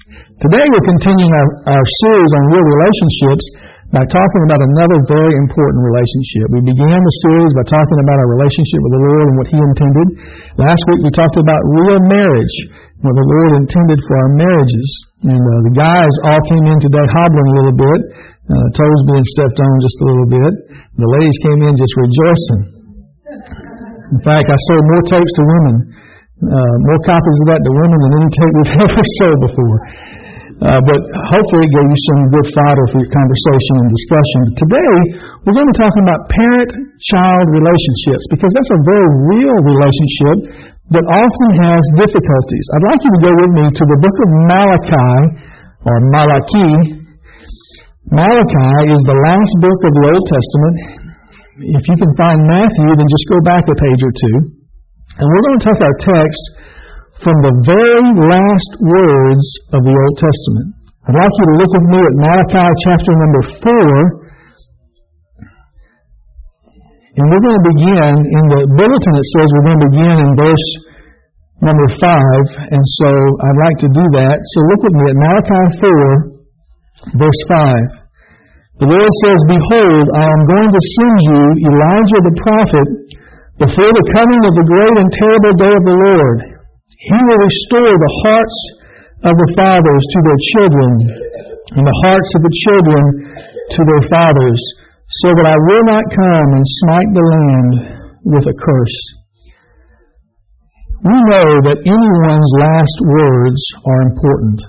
Today we're continuing our series on real relationships by talking about another very important relationship. We began the series by talking about our relationship with the Lord and what He intended. Last week we talked about real marriage, what the Lord intended for our marriages. And the guys all came in today hobbling a little bit, toes being stepped on just a little bit. The ladies came in just rejoicing. In fact, I sold more tapes to women, more copies of that to women than any tape we've ever sold before. But hopefully it gave you some good fodder for your conversation and discussion. Today, we're going to be talking about parent-child relationships, because that's a very real relationship that often has difficulties. I'd like you to go with me to the book of Malachi, or Malachi. Malachi is the last book of the Old Testament. If you can find Matthew, then just go back a page or two. And we're going to take our text from the very last words of the Old Testament. I'd like you to look with me at Malachi chapter number 4. And we're going to begin, in the bulletin it says we're going to begin in verse number 5. And so I'd like to do that. So look with me at Malachi 4, verse 5. The Lord says, "Behold, I am going to send you Elijah the prophet before the coming of the great and terrible day of the Lord. He will restore the hearts of the fathers to their children, and the hearts of the children to their fathers, so that I will not come and smite the land with a curse." We know that anyone's last words are important.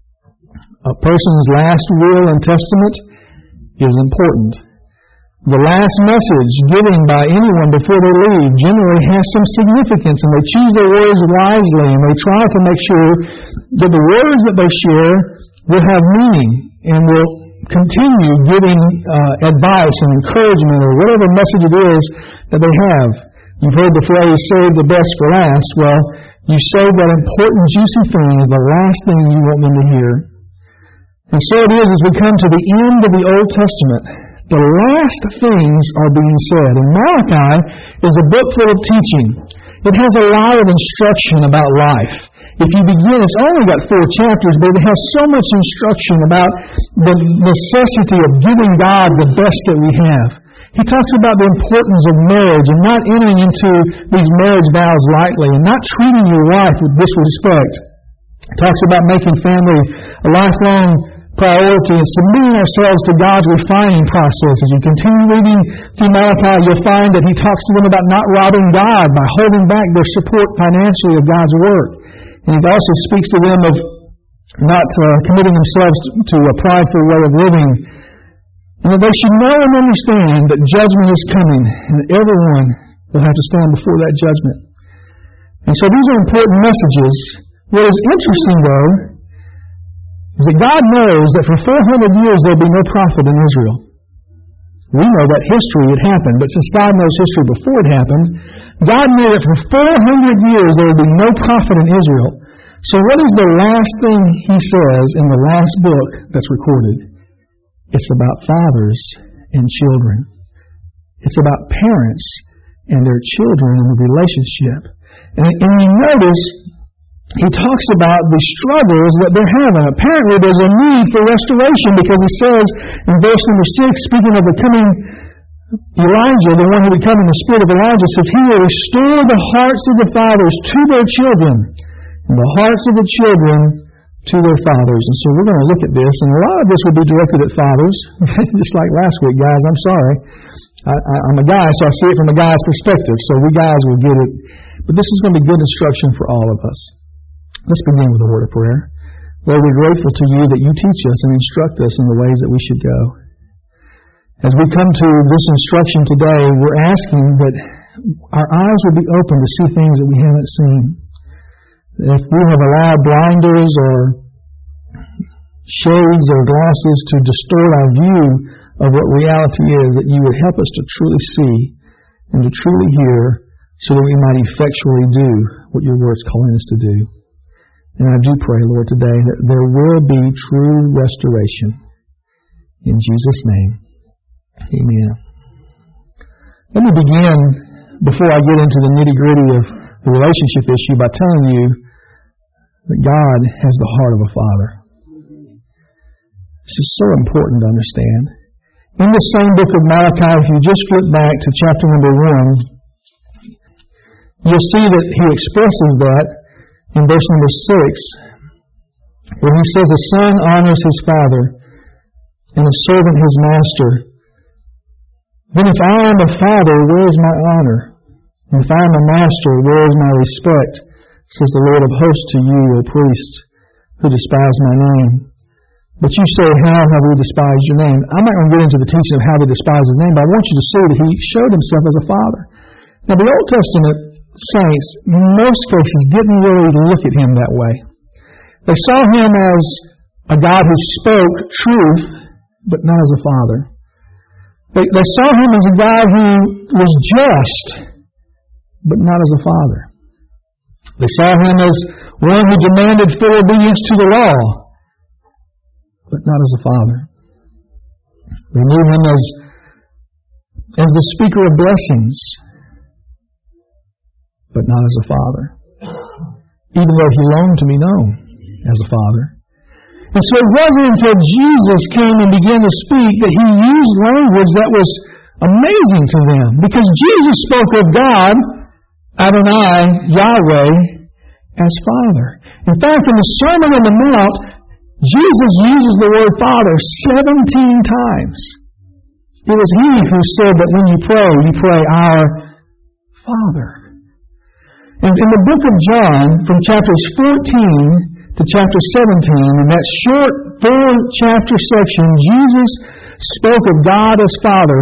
A person's last will and testament is important. The last message given by anyone before they leave generally has some significance, and they choose their words wisely, and they try to make sure that the words that they share will have meaning and will continue giving advice and encouragement or whatever message it is that they have. You've heard the phrase, "save the best for last." Well, you save that important, juicy thing as the last thing you want them to hear. And so it is as we come to the end of the Old Testament. The last things are being said. And Malachi is a book full of teaching. It has a lot of instruction about life. If you begin, it's only got 4 chapters, but it has so much instruction about the necessity of giving God the best that we have. He talks about the importance of marriage and not entering into these marriage vows lightly and not treating your wife with disrespect. He talks about making family a lifelong priority and submitting ourselves to God's refining process. As you continue reading through Malachi, you'll find that he talks to them about not robbing God by holding back their support financially of God's work. And he also speaks to them of not committing themselves to a prideful way of living. And that they should know and understand that judgment is coming and that everyone will have to stand before that judgment. And so these are important messages. What is interesting, though, is that God knows that for 400 years there will be no prophet in Israel. We know that history had happened, but since God knows history before it happened, God knew that for 400 years there would be no prophet in Israel. So what is the last thing He says in the last book that's recorded? It's about fathers and children. It's about parents and their children and the relationship. And you notice he talks about the struggles that they're having. Apparently there's a need for restoration, because he says in verse number 6, speaking of the coming Elijah, the one who would come in the spirit of Elijah, says, "He will restore the hearts of the fathers to their children, and the hearts of the children to their fathers." And so we're going to look at this, and a lot of this will be directed at fathers. Just like last week, guys, I'm sorry. I'm a guy, so I see it from a guy's perspective, so we guys will get it. But this is going to be good instruction for all of us. Let's begin with a word of prayer. Lord, we're grateful to you that you teach us and instruct us in the ways that we should go. As we come to this instruction today, we're asking that our eyes will be open to see things that we haven't seen. If we have allowed blinders or shades or glasses to distort our view of what reality is, that you would help us to truly see and to truly hear, so that we might effectually do what your word's calling us to do. And I do pray, Lord, today that there will be true restoration. In Jesus' name, amen. Let me begin, before I get into the nitty-gritty of the relationship issue, by telling you that God has the heart of a father. This is so important to understand. In the same book of Malachi, if you just flip back to chapter number 1, you'll see that he expresses that in verse number 6, where he says, "A son honors his father, and a servant his master. Then if I am a father, where is my honor? And if I am a master, where is my respect? Says the Lord of hosts to you, O priest, who despise my name. But you say, how have we despised your name?" I'm not going to get into the teaching of how they despise his name, but I want you to see that he showed himself as a father. Now, the Old Testament saints, in most cases, didn't really look at him that way. They saw him as a God who spoke truth, but not as a father. They saw him as a God who was just, but not as a father. They saw him as one who demanded full obedience to the law, but not as a father. They knew him as the speaker of blessings, but not as a father, even though he longed to be known as a father. And so it wasn't until Jesus came and began to speak that he used language that was amazing to them, because Jesus spoke of God, Adonai, Yahweh, as Father. In fact, in the Sermon on the Mount, Jesus uses the word Father 17 times. It was he who said that when you pray, Our Father. And in the book of John, from chapters 14 to chapter 17, in that short 4-chapter section, Jesus spoke of God as Father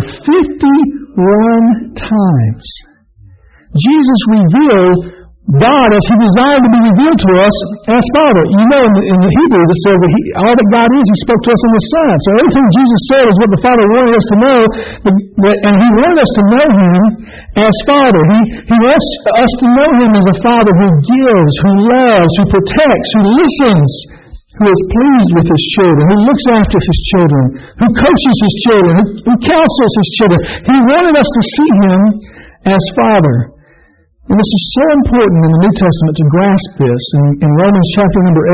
51 times. Jesus revealed God as he desired to be revealed to us as Father. You know, in the Hebrews it says that all that God is, he spoke to us in the Son. So everything Jesus said is what the Father wanted us to know, and he wanted us to know him as Father. He wants us to know him as a Father who gives, who loves, who protects, who listens, who is pleased with his children, who looks after his children, who coaches his children, who counsels his children. He wanted us to see him as Father. And this is so important in the New Testament to grasp this. In Romans chapter number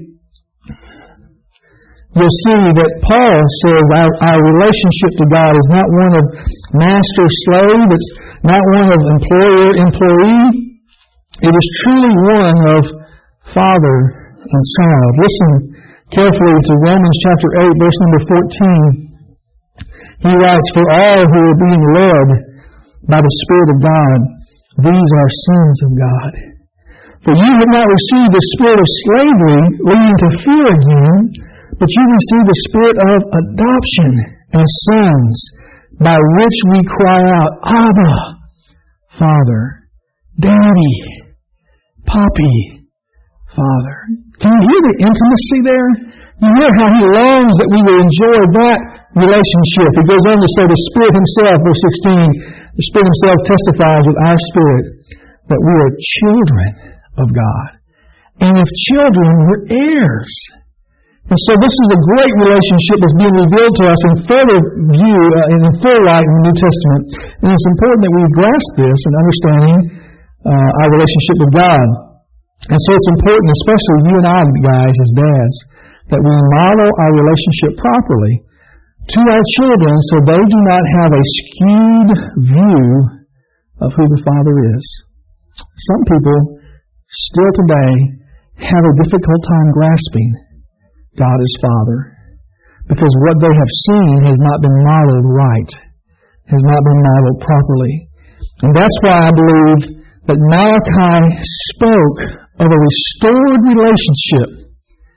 8, you'll see that Paul says our relationship to God is not one of master-slave. It's not one of employer-employee. It is truly one of father and child. Listen carefully to Romans chapter 8, verse number 14. He writes, "For all who are being led by the Spirit of God, these are sons of God. For you have not received the spirit of slavery leading to fear again, but you received the spirit of adoption as sons, by which we cry out, Abba, Father, Daddy, Papi, Father." Can you hear the intimacy there? You hear how he longs that we will enjoy that relationship. He goes on to say the Spirit himself, verse 16, the Spirit himself testifies with our spirit that we are children of God. And if children, we're heirs. And so this is a great relationship that's being revealed to us in further view, in full light in the New Testament. And it's important that we grasp this in understanding our relationship with God. And so it's important, especially you and I, guys, as dads, that we model our relationship properly to our children so they do not have a skewed view of who the Father is. Some people still today have a difficult time grasping God as Father because what they have seen has not been modeled right, has not been modeled properly. And that's why I believe that Malachi spoke of a restored relationship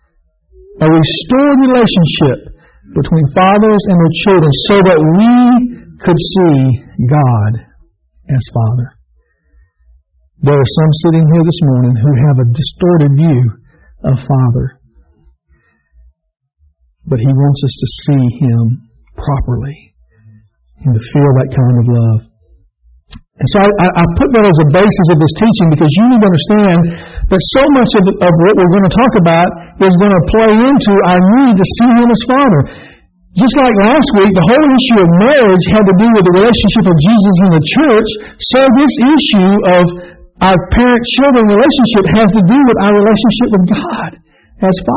between fathers and their children so that we could see God as Father. There are some sitting here this morning who have a distorted view of Father. But he wants us to see him properly and to feel that kind of love. And so I put that as a basis of this teaching because you need to understand that so much of what we're going to talk about is going to play into our need to see him as Father. Just like last week, the whole issue of marriage had to do with the relationship of Jesus and the church, so this issue of our parent-children relationship has to do with our relationship with God as Father.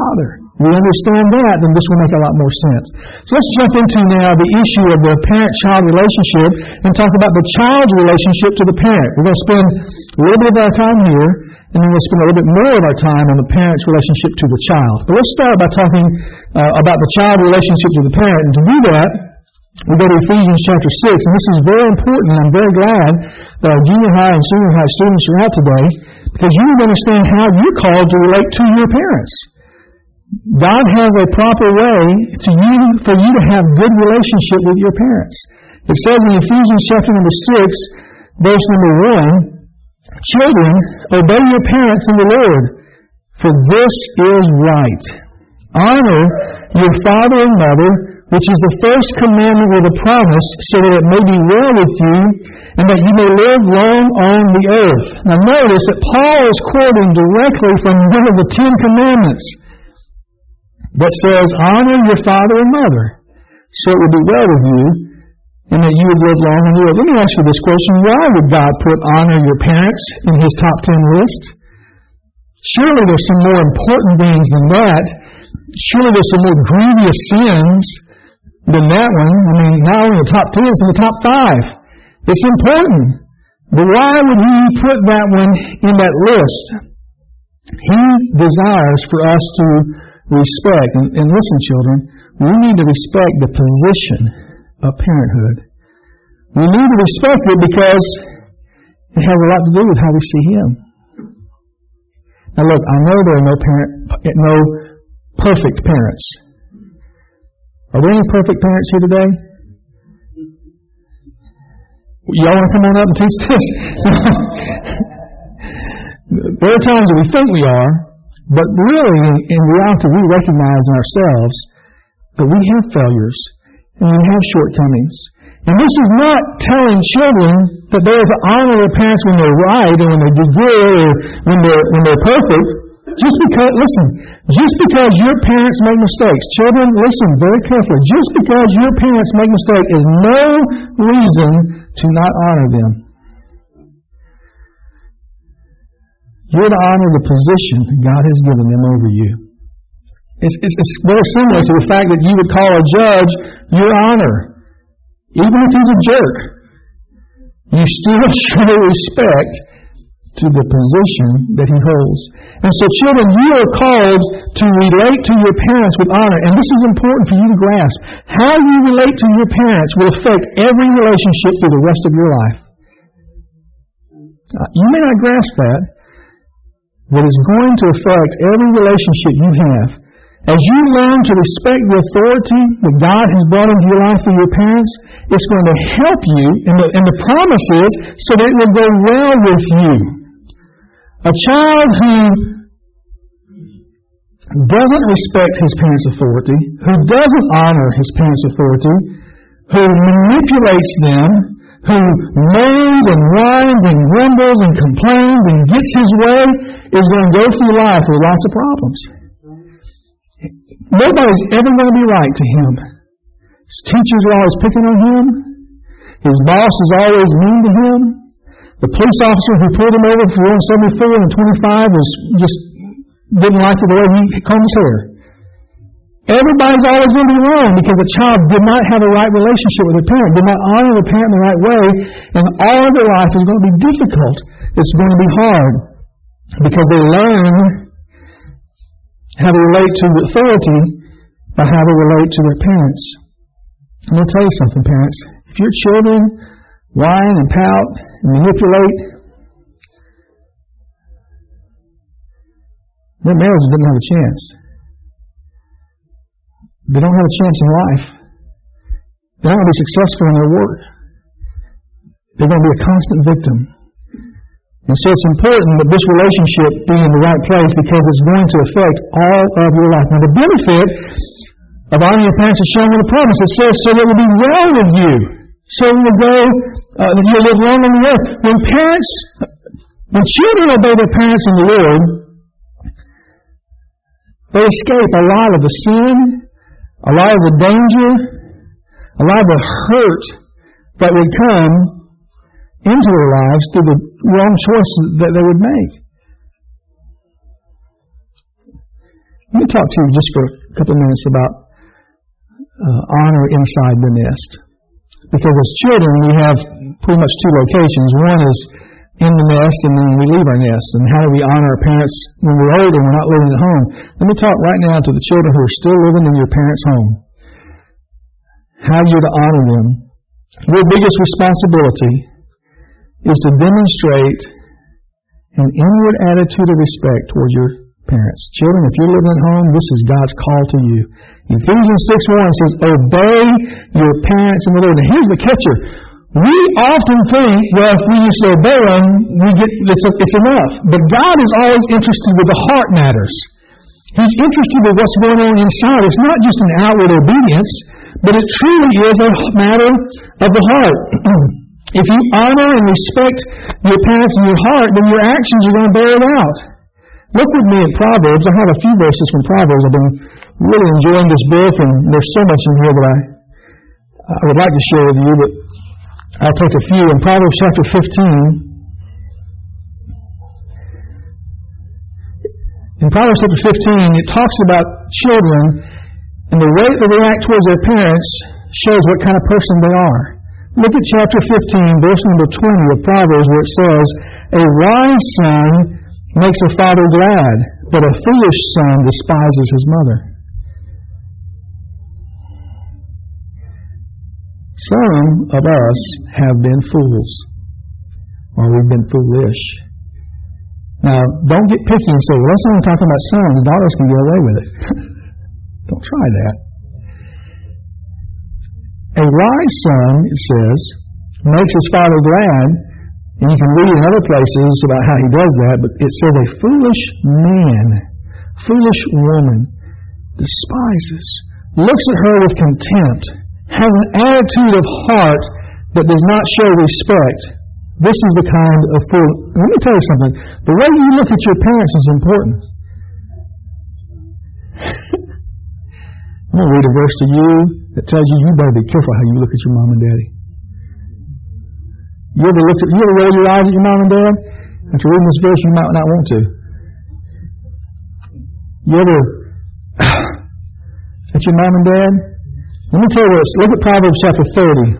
we understand that, then this will make a lot more sense. So let's jump into now the issue of the parent-child relationship and talk about the child's relationship to the parent. We're going to spend a little bit of our time here, and then we'll spend a little bit more of our time on the parent's relationship to the child. But let's start by talking about the child relationship to the parent. And to do that, we go to Ephesians chapter 6, and this is very important, and I'm very glad that our junior high and senior high students are out today, because you need to understand how you're called to relate to your parents. God has a proper way for you to have good relationship with your parents. It says in Ephesians chapter number 6, verse number 1, "Children, obey your parents in the Lord, for this is right. Honor your father and mother, which is the first commandment with a promise, so that it may be well with you, and that you may live long on the earth." Now notice that Paul is quoting directly from one of the 10 Commandments that says, "Honor your father and mother, so it will be well with you, and that you would live long on the earth." Let me ask you this question. Why would God put honor your parents in His top 10 list? Surely there's some more important things than that. Surely there's some more grievous sins than that one. I mean, not only the top 10, it's in the top 5. It's important. But why would He put that one in that list? He desires for us to respect. And listen, children, we need to respect the position of parenthood. We need to respect it because it has a lot to do with how we see Him. Now look, I know there are no perfect parents. Are there any perfect parents here today? Y'all want to come on up and teach this? There are times that we think we are, but really, in reality, we recognize in ourselves that we have failures and we have shortcomings. And this is not telling children that they are to honor their parents when they're right or when they do good or when they're perfect. Just because your parents make mistakes, children, listen very carefully. Just because your parents make mistakes is no reason to not honor them. You're to honor the position that God has given them over you. It's very similar to the fact that you would call a judge your honor. Even if he's a jerk, you still show respect to the position that he holds. And so children, you are called to relate to your parents with honor. And this is important for you to grasp. How you relate to your parents will affect every relationship through the rest of your life. You may not grasp that, but it's going to affect every relationship you have. As you learn to respect the authority that God has brought into your life through your parents, it's going to help you, and the promise is, so that it will go well with you. A child who doesn't respect his parents' authority, who doesn't honor his parents' authority, who manipulates them, who moans and whines and grumbles and complains and gets his way, is going to go through life with lots of problems. Nobody's ever going to be right to him. His teachers are always picking on him. His boss is always mean to him. The police officer who pulled him over for 174 and 25 didn't like the way he combed his hair. Everybody's always going to be wrong because the child did not have a right relationship with their parent, did not honor the parent in the right way, and all of their life is going to be difficult. It's going to be hard because they learn how to relate to the authority by how they relate to their parents. I'm going to tell you something, parents. If your children whine and pout and manipulate, their marriage doesn't have a chance. They don't have a chance in life. They're not going to be successful in their work. They're going to be a constant victim. And so it's important that this relationship be in the right place because it's going to affect all of your life. Now the benefit of honoring your parents is shown in the promise. It says, so that it will be well with you. So it will go, that you'll live long on the earth. When children obey their parents in the Lord, they escape a lot of the sin, a lot of the danger, a lot of the hurt that would come into their lives through the wrong choices that they would make. Let me talk to you just for a couple of minutes about honor inside the nest. Because as children, we have pretty much two locations. One is in the nest, and then we leave our nest. And how do we honor our parents when we're older and we're not living at home? Let me talk right now to the children who are still living in your parents' home. How you're to honor them. Your biggest responsibility is to demonstrate an inward attitude of respect toward your parents. Children, if you're living at home, this is God's call to you. Ephesians 6:1 says, obey your parents in the Lord. And here's the catcher. We often think, well, if we just obey them, it's enough. But God is always interested with the heart matters. He's interested with what's going on inside. It's not just an outward obedience, but it truly is a matter of the heart. If you honor and respect your parents in your heart, then your actions are going to bear it out. Look with me at Proverbs. I have a few verses from Proverbs. I've been really enjoying this book, and there's so much in here that I would like to share with you, but I'll take a few. In Proverbs chapter 15, it talks about children, and the way they react towards their parents shows what kind of person they are. Look at chapter 15, verse number 20 of Proverbs, where it says, a wise son makes a father glad, but a foolish son despises his mother. Some of us have been fools, or we've been foolish. Now, don't get picky and say, well, that's only talking about sons. Daughters can get away with it. Don't try that. A wise son, it says, makes his father glad, and you can read in other places about how he does that, but it says a foolish man, foolish woman, despises, looks at her with contempt, has an attitude of heart that does not show respect. This is the kind of fool. Let me tell you something. The way you look at your parents is important. I'm going to read a verse to you that tells you better be careful how you look at your mom and daddy. You ever roll your eyes at your mom and dad? After reading this verse, you might not want to. You ever at your mom and dad? Let me tell you this. Look at Proverbs chapter 30.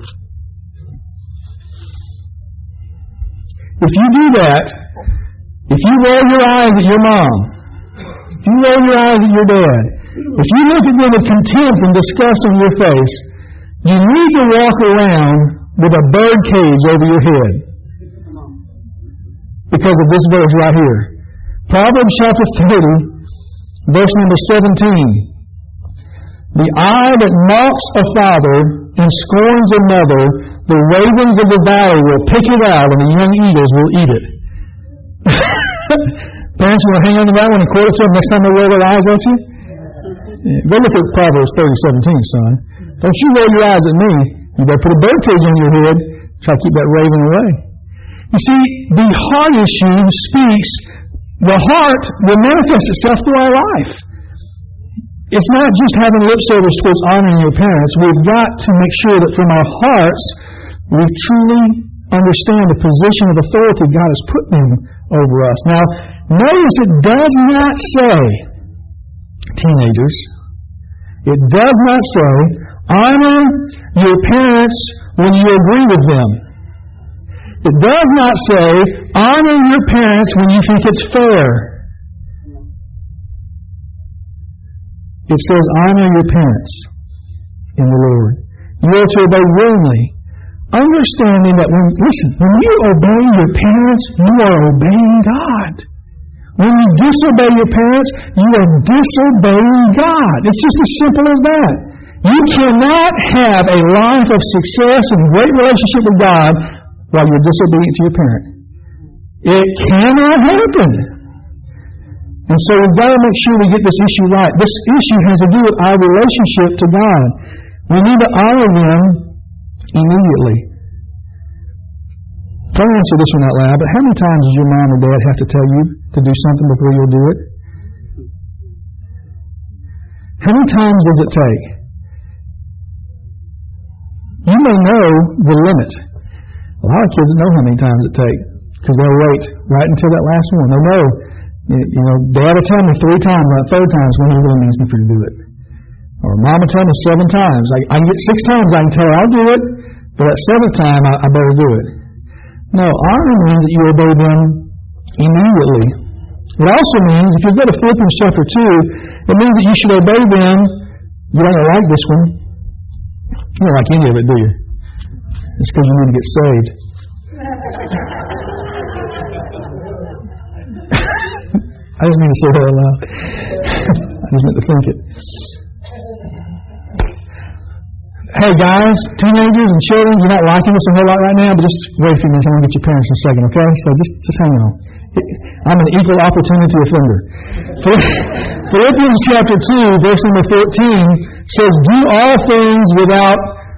If you do that, if you roll your eyes at your mom, if you roll your eyes at your dad, if you look at them with contempt and disgust on your face, you need to walk around with a bird cage over your head. Because of this verse right here. Proverbs chapter 30, verse number 17. The eye that mocks a father and scorns a mother, the ravens of the valley will pick it out, and the young eagles will eat it. Parents, you want to hang on to that one and quote it to them next time they roll their eyes at you? Go look at Proverbs 30:17, son. Don't you roll your eyes at me. You better put a bird cage on your head. Try to keep that raven away. You see, the heart issue speaks. The heart will manifest itself through our life. It's not just having lip service towards honoring your parents. We've got to make sure that from our hearts we truly understand the position of authority God has put them over us. Now, notice it does not say, teenagers, it does not say, honor your parents when you agree with them. It does not say, honor your parents when you think it's fair. It says, honor your parents in the Lord. You are to obey willingly, understanding that when you obey your parents, you are obeying God. When you disobey your parents, you are disobeying God. It's just as simple as that. You cannot have a life of success and great relationship with God while you're disobedient to your parent. It cannot happen. And so we've got to make sure we get this issue right. This issue has to do with our relationship to God. We need to honor them immediately. Don't answer this one out loud, but how many times does your mom or dad have to tell you to do something before you'll do it? How many times does it take? You may know the limit. A lot of kids don't know how many times it takes because they'll wait right until that last one. They know You know, Dad will tell me 3 times, that 3rd time is when he really needs me to do it. Or Mom will tell me 7 times. I can get 6 times I can tell her I'll do it, but that 7th time I better do it. No, honor means that you obey them immediately. It also means, if you go to Philippians chapter 2, it means that you should obey them. You don't like this one. You don't like any of it, do you? It's because you need to get saved. I just need to say that out loud. I just meant to think it. Hey guys, teenagers and children, you're not liking this a whole lot right now, but just wait a few minutes. I'm going to get your parents in a second, okay? So just hang on. I'm an equal opportunity offender. Philippians chapter 2, verse number 14 says, do all things without...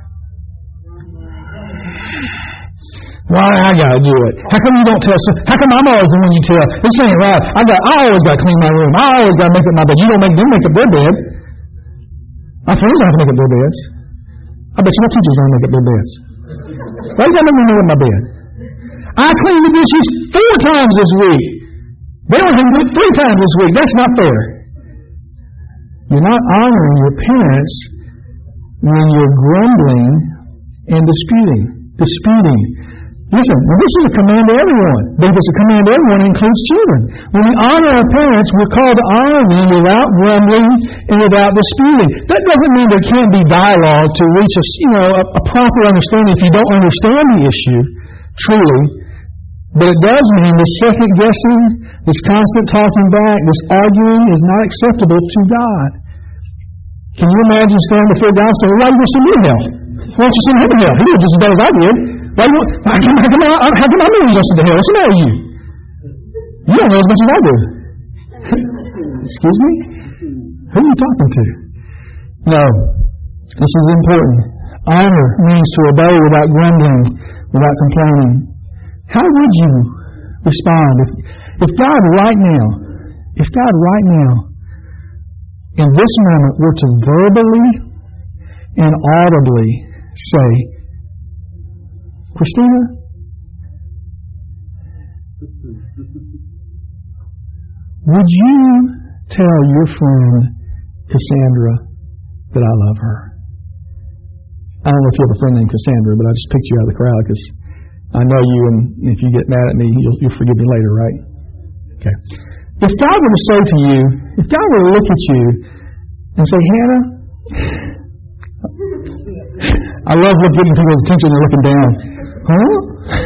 Why I gotta do it? How come you don't tell? How come I'm always the one you tell? This ain't right. I always gotta clean my room. I always gotta make up my bed. You don't make them make up their bed. My friends don't have to make up their beds. I bet you my teachers don't make up their beds. Why do you gotta make me make up my bed? I clean the dishes 4 times this week. They don't have to do it 3 times this week. That's not fair. You're not honoring your parents when you're grumbling and disputing. Listen, this is a command to everyone. But if it's a command to everyone, it includes children. When we honor our parents, we're called to honor them without grumbling and without disputing. That doesn't mean there can't be dialogue to reach a proper understanding if you don't understand the issue truly. But it does mean this second guessing, this constant talking back, this arguing is not acceptable to God. Can you imagine standing before God and saying, why do you send me to hell? Why don't you send him to hell? He did just as bad as I did. How come I know you don't send to hell? What's the matter with you? You don't know as much as I do. Excuse me? Who are you talking to? No. This is important. Honor means to obey without grumbling, without complaining. How would you respond if God right now, in this moment, were to verbally and audibly say, Christina, would you tell your friend Cassandra that I love her? I don't know if you have a friend named Cassandra, but I just picked you out of the crowd because I know you, and if you get mad at me, you'll forgive me later, right? Okay. If God were to say to you, if God were to look at you and say, Hannah, I love getting people's attention and looking down. Huh?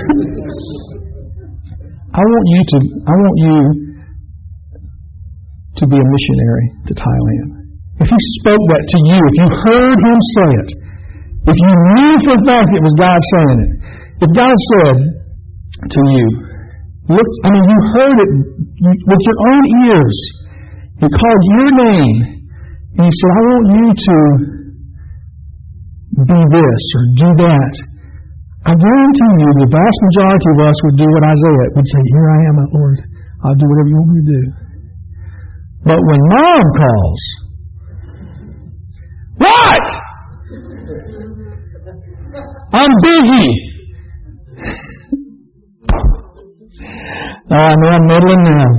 I want you to be a missionary to Thailand. If He spoke that to you, if you heard Him say it, if you knew for a fact it was God saying it, if God said to you, you heard it with your own ears, He called your name, and He said, I want you to be this or do that. I guarantee you the vast majority of us would do what Isaiah would say, here I am, my Lord. I'll do whatever you want me to do. But when Mom calls, what? I'm busy. I know I'm meddling now.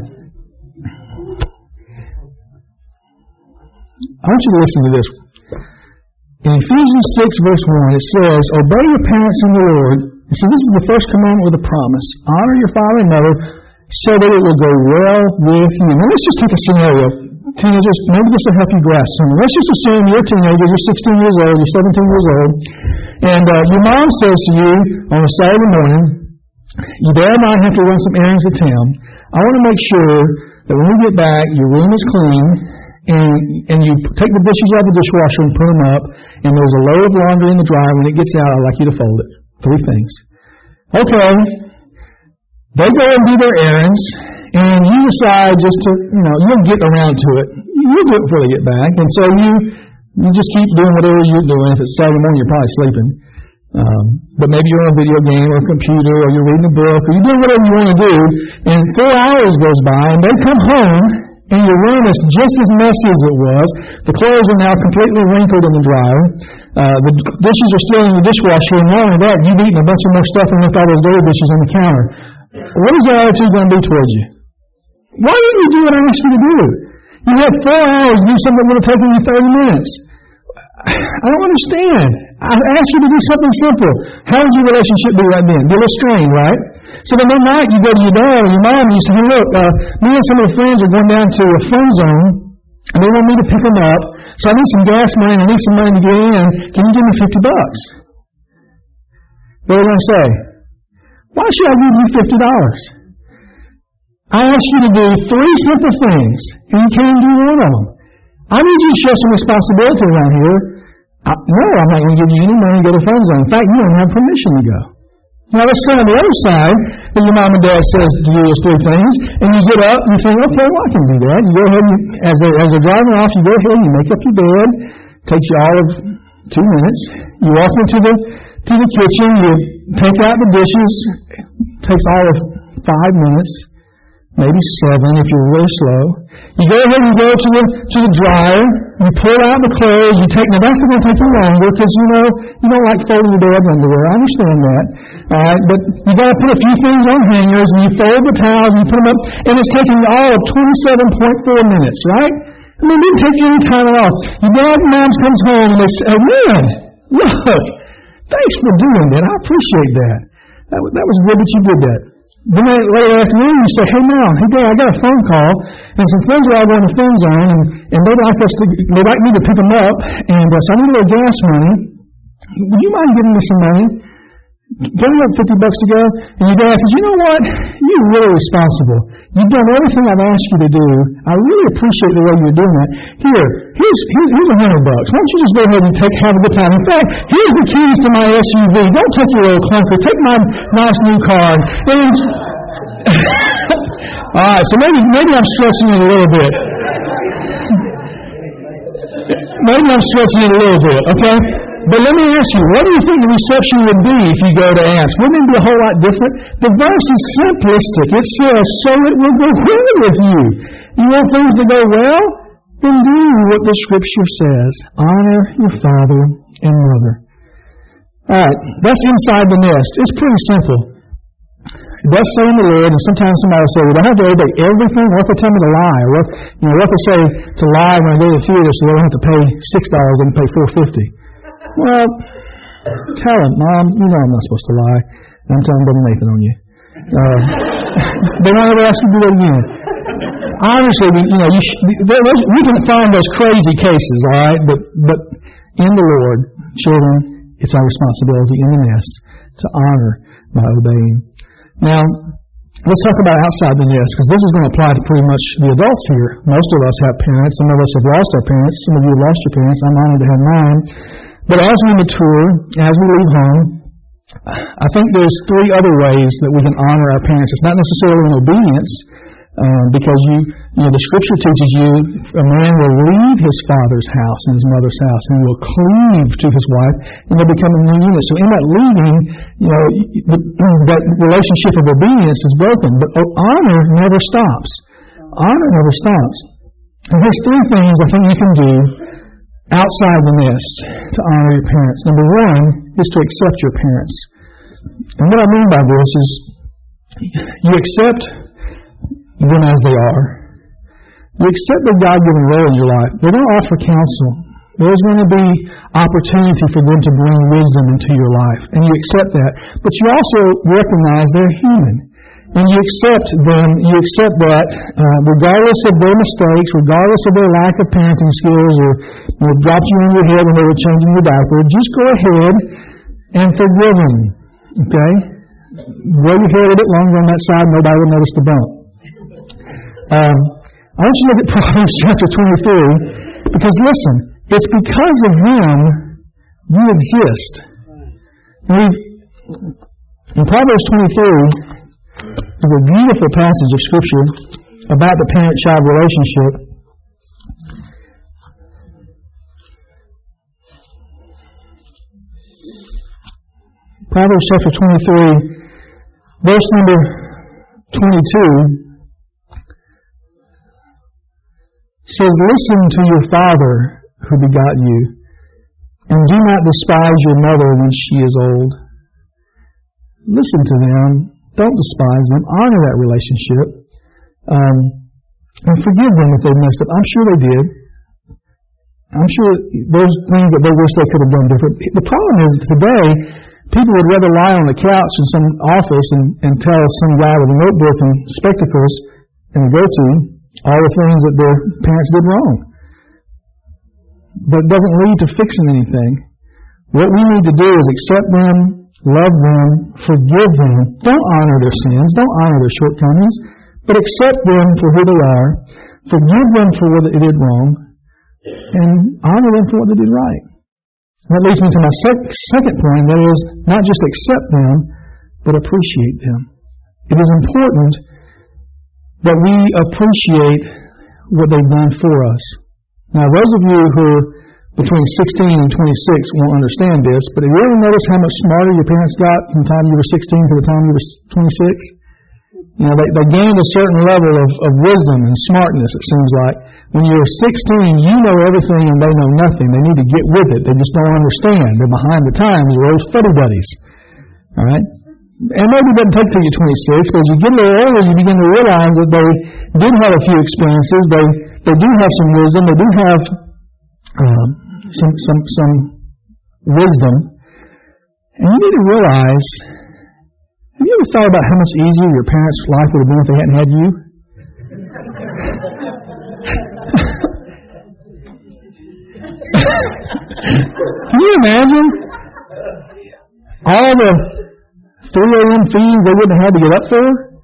I want you to listen to this. In Ephesians 6, verse 1, it says, obey your parents in the Lord. It says this is the first commandment with a promise. Honor your father and mother so that it will go well with you. Now let's just take a scenario. Teenagers, maybe this will help you grasp something. Let's just assume you're a teenager, you're 16 years old, you're 17 years old, and your mom says to you on a Saturday morning, your dad and I have to run some errands to town. I want to make sure that when we get back, your room is clean, and you take the dishes out of the dishwasher and put them up, and there's a load of laundry in the dryer. When it gets out, I'd like you to fold it. 3 things. Okay. They go and do their errands, and you decide just to, you'll get around to it. You'll do it before they get back, and so you just keep doing whatever you're doing. If it's Saturday morning, you're probably sleeping. But maybe you're on a video game or a computer, or you're reading a book, or you're doing whatever you want to do, and 4 hours goes by, and they come home, and your room is just as messy as it was. The clothes are now completely wrinkled in the dryer. The dishes are still in the dishwasher, and not only that, you've eaten a bunch of more stuff and left all those dirty dishes on the counter. What is their attitude going to be towards you? Why didn't you do what I asked you to do? You had 4 hours to do something that would have taken you 30 minutes. I don't understand. I asked you to do something simple. How would your relationship be right then? Be a little strained, right? So then one night you go to your dad or your mom and you say, hey, look, me and some of the friends are going down to a fun zone and they want me to pick them up. So I need some gas money and I need some money to get in. Can you give me $50? What are they going to say? Why should I give you $50? I asked you to do 3 simple things and you can't do one of them. I need you to show some responsibility around here. No, I'm not going to give you any money to go to fun zone. In fact, you don't have permission to go. Now, let's say on the other side, that your mom and dad says to do those 3 things, and you get up and you think, okay, well, I can do that. You go ahead and, as they're driving off, you go ahead and you make up your bed. Takes you all of 2 minutes. You walk into the kitchen, you take out the dishes. Takes all of 5 minutes. Maybe 7 if you're really slow. You go ahead and go to the dryer. You pull out the clothes. Now that's going to take you longer because you don't like folding your dad's underwear. I understand that. All right, but you got to put a few things on hangers and you fold the towels and you put them up, and it's taking you all of 27.4 minutes, right? I mean, it didn't take you any time at all. Your dad and mom comes home and they say, oh, man, look, thanks for doing that. I appreciate that. That was good that you did that. Then later afternoon, you say, hey, Mom, hey, Dad, I got a phone call, and some friends are all going to fun zone, and they'd like me to pick them up, and so I need a little gas money. Would you mind giving me some money? Give me up $50 to go. And your dad says, you know what? You're really responsible. You've done everything I've asked you to do. I really appreciate the way you're doing that. Here's $100. Why don't you just go ahead and have a good time? In fact, here's the keys to my SUV. Don't take your old clunker. Take my nice new car. All right, so maybe I'm stressing it a little bit. Okay? But let me ask you, what do you think the reception would be if you go to ask? Wouldn't it be a whole lot different? The verse is simplistic. It says, so it will go well with you. You want things to go well? Then do what the Scripture says. Honor your father and mother. All right, that's inside the nest. It's pretty simple. It does say in the Lord, and sometimes somebody will say, well, I have to obey everything. What if they tell me to lie? Or what if they say to lie when I go to the theater so they don't have to pay $6 and pay $4.50? Well, tell him, Mom, you know I'm not supposed to lie. And I'm telling Brother Nathan on you. They won't ever ask you to do that again. Honestly, we can find those crazy cases, all right? But in the Lord, children, it's our responsibility in the nest to honor by obeying. Now, let's talk about outside the nest, because this is going to apply to pretty much the adults here. Most of us have parents. Some of us have lost our parents. Some of you have lost your parents. I'm honored to have mine. But as we mature, as we leave home, I think there's 3 other ways that we can honor our parents. It's not necessarily in obedience, because the Scripture teaches you a man will leave his father's house and his mother's house, and he will cleave to his wife, and they'll become a new unit. So in that leaving, that relationship of obedience is broken. But honor never stops. Honor never stops. And there's 3 things I think you can do outside the nest to honor your parents. Number 1 is to accept your parents. And what I mean by this is you accept them as they are. You accept their God-given role in your life. They're going to offer counsel. There's going to be opportunity for them to bring wisdom into your life. And you accept that. But you also recognize they're human. And you accept them, regardless of their mistakes, regardless of their lack of parenting skills, or dropped you on your head when they were changing your diaper. Just go ahead and forgive them. Okay? Grow your hair a bit longer on that side, nobody will notice the bump. I want you to look at Proverbs chapter 23, because listen, it's because of them you exist. In Proverbs 23, there's a beautiful passage of Scripture about the parent-child relationship. Proverbs chapter 23, verse number 22, says, listen to your father who begot you, and do not despise your mother when she is old. Listen to them. Don't despise them. Honor that relationship. And forgive them if they messed up. I'm sure they did. I'm sure those things that they wish they could have done different. The problem is today, people would rather lie on the couch in some office and tell some guy with a notebook and spectacles and a go-to all the things that their parents did wrong. But it doesn't lead to fixing anything. What we need to do is accept them, love them, forgive them. Don't honor their sins. Don't honor their shortcomings. But accept them for who they are. Forgive them for what they did wrong. And honor them for what they did right. And that leads me to my second point. That is, not just accept them, but appreciate them. It is important that we appreciate what they've done for us. Now, those of you who are between 16 and 26 won't understand this, but have you ever noticed how much smarter your parents got from the time you were 16 to the time you were 26? You know, they gained a certain level of wisdom and smartness, it seems like. When you're 16, you know everything and they know nothing. They need to get with it. They just don't understand. They're behind the times. They're old fuddy-duddies. All right? And maybe it doesn't take till you're 26, but as you get a little older, you begin to realize that they did have a few experiences. They do have some wisdom. They do have some wisdom. And you need to realize, have you ever thought about how much easier your parents' life would have been if they hadn't had you? Can you imagine all the 3 a.m. feeds they wouldn't have had to get up for?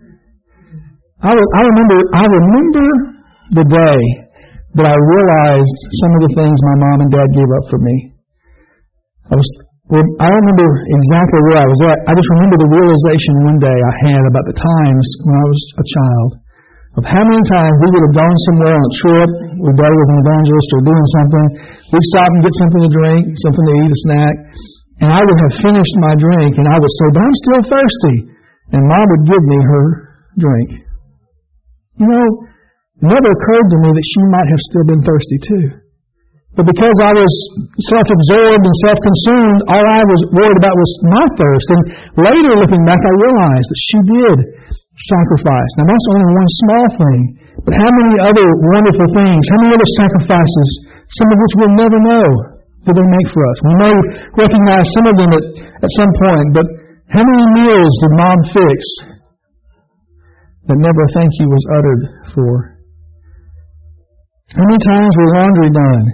I remember the day that I realized some of the things my mom and dad gave up for me. I don't remember exactly where I was at. I just remember the realization one day I had about the times when I was a child of how many times we would have gone somewhere on a trip where Daddy was an evangelist or doing something. We'd stop and get something to drink, something to eat, a snack, and I would have finished my drink and I would say, but I'm still thirsty. And Mom would give me her drink. You know, it never occurred to me that she might have still been thirsty too. But because I was self-absorbed and self-consumed, all I was worried about was my thirst. And later, looking back, I realized that she did sacrifice. Now, that's only one small thing. But how many other wonderful things, how many other sacrifices, some of which we'll never know, did they make for us? We may recognize some of them at some point, but how many meals did Mom fix that never a thank you was uttered for? How many times was laundry done?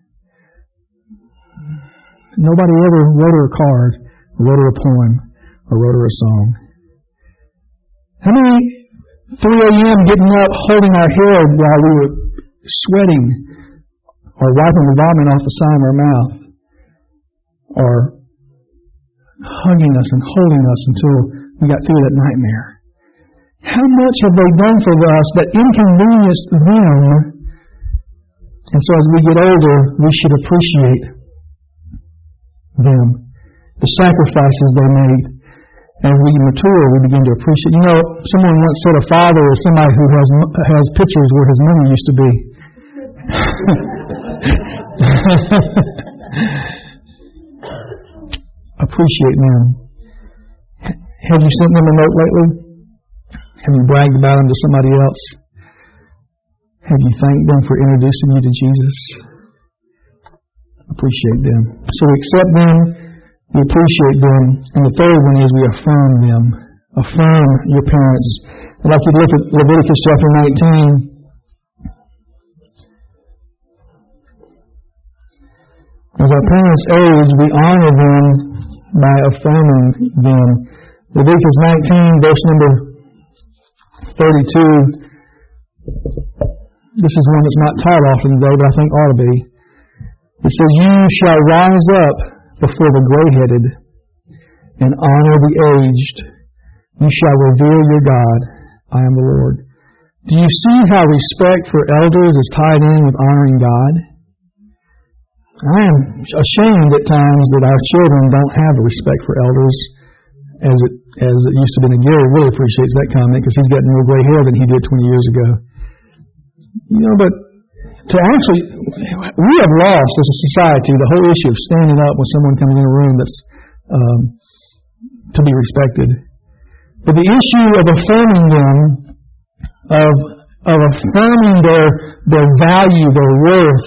Nobody ever wrote her a card, or wrote her a poem, or wrote her a song. How many 3 a.m. getting up, holding our head while we were sweating, or wiping the vomit off the side of our mouth, or hugging us and holding us until we got through that nightmare? How much have they done for us that inconvenienced them? And so as we get older, we should appreciate them, the sacrifices they made. As we mature, we begin to appreciate. You know, someone once said a father is somebody who has pictures where his money used to be. Appreciate them. Have you sent them a note lately? Have you bragged about them to somebody else? Have you thanked them for introducing you to Jesus? Appreciate them. So we accept them, we appreciate them, and the third one is we affirm them. Affirm your parents. I'd like you to look at Leviticus chapter 19. As our parents age, we honor them by affirming them. Leviticus 19, verse number 32. This is one that's not taught often today, but I think ought to be. It says, you shall rise up before the gray-headed and honor the aged. You shall revere your God. I am the Lord. Do you see how respect for elders is tied in with honoring God? I am ashamed at times that our children don't have a respect for elders as it used to be. And Gary really appreciates that comment because he's got more gray hair than he did 20 years ago. You know, but to actually, we have lost as a society the whole issue of standing up when someone comes in a room that's to be respected. But the issue of affirming them, of of affirming their value, their worth.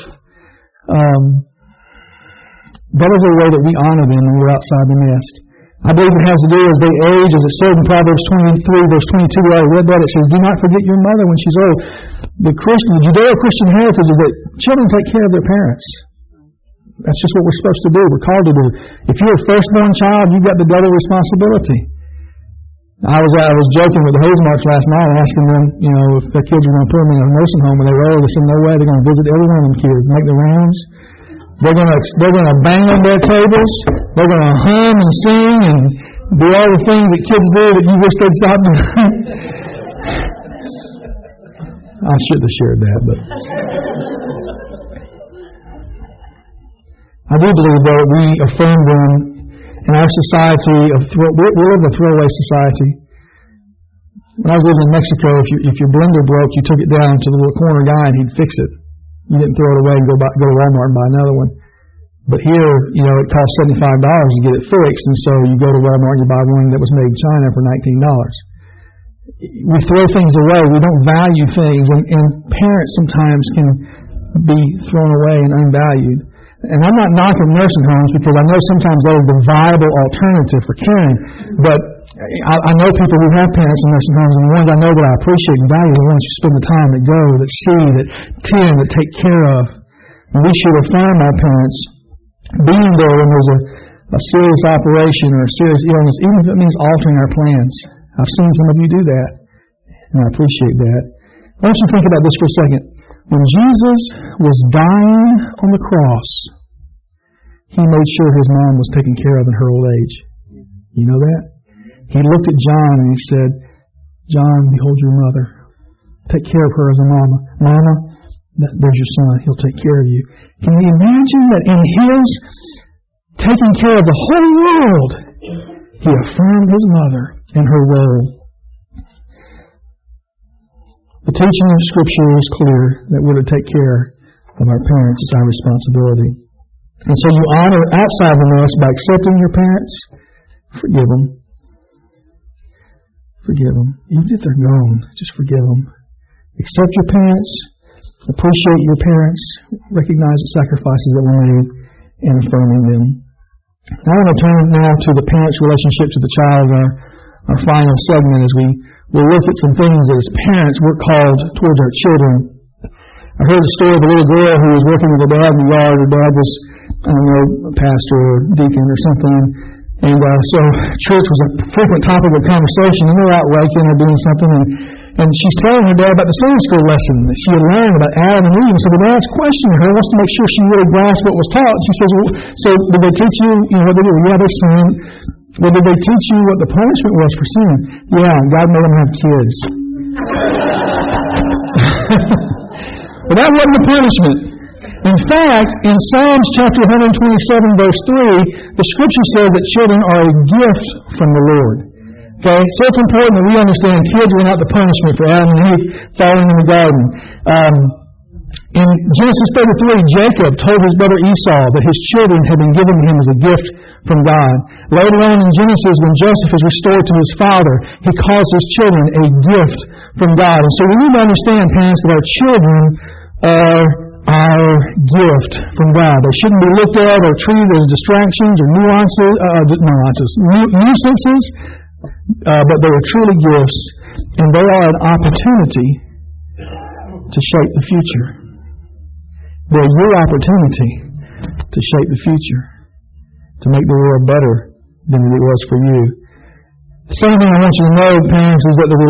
That is a way that we honor them when we're outside the nest. I believe it has to do as they age, as it said in Proverbs 23, verse 22, we already read that. It says, do not forget your mother when she's old. The Judeo-Christian heritage is that children take care of their parents. That's just what we're supposed to do. We're called to do. If you're a firstborn child, you've got the double responsibility. I was joking with the Hazemarks last night, asking them, if their kids were going to put them in a nursing home when they were old. They said, no way, they're going to visit every one of them kids, make the rounds. They're going to bang on their tables. They're going to hum and sing and do all the things that kids do that you wish they'd stop doing. I should have shared that, but I do believe that we affirm them in our society we live in a throwaway society. When I was living in Mexico, if your blender broke, you took it down to the little corner guy and he'd fix it. You didn't throw it away and go to Walmart and buy another one. But here, it costs $75 to get it fixed, and so you go to Walmart and you buy one that was made in China for $19. We throw things away. We don't value things, and parents sometimes can be thrown away and unvalued. And I'm not knocking nursing homes because I know sometimes that is the viable alternative for caring. But I know people who have parents in nursing homes, and the ones I know that I appreciate and value are the ones who spend the time, that go, that see, that tend, that take care of. And we should affirm our parents being there when there's a serious operation or a serious illness, even if it means altering our plans. I've seen some of you do that, and I appreciate that. I want you to think about this for a second. When Jesus was dying on the cross, He made sure His mom was taken care of in her old age. You know that? He looked at John and He said, John, behold your mother. Take care of her as a mama. Mama, there's your son. He'll take care of you. Can you imagine that in His taking care of the whole world, He affirmed His mother in her role? The teaching of Scripture is clear that we're to take care of our parents. It's our responsibility. And so you honor outside the nest by accepting your parents. Forgive them. Forgive them. Even if they're gone, just forgive them. Accept your parents. Appreciate your parents. Recognize the sacrifices that were made and affirming them. Now I want to turn now to the parent's relationship to the child, our final segment, as we'll look at some things that as parents we're called towards our children. I heard the story of a little girl who was working with her dad in the yard. Her dad was, a pastor or deacon or something. And so church was a frequent topic of conversation. And they're out raking or doing something. And she's telling her dad about the Sunday school lesson that she had learned about Adam and Eve. And so the dad's questioning her, wants to make sure she really grasped what was taught. She says, well, so did they teach you, what they did? Yeah, they sinned. Well, did they teach you what the punishment was for sin? Yeah, God made them have kids. But that wasn't the punishment. In fact, in Psalms chapter 127, verse 3, the Scripture says that children are a gift from the Lord. Okay? So it's important that we understand kids were not the punishment for Adam and Eve falling in the garden. In Genesis 33, Jacob told his brother Esau that his children had been given to him as a gift from God. Later on in Genesis, when Joseph is restored to his father, he calls his children a gift from God. And so we need to understand, parents, that our children are our gift from God. They shouldn't be looked at or treated as distractions or nuisances, but they are truly gifts, and they are an opportunity to shape the future. They're your opportunity to shape the future, to make the world better than it was for you. The second thing I want you to know, parents, is that the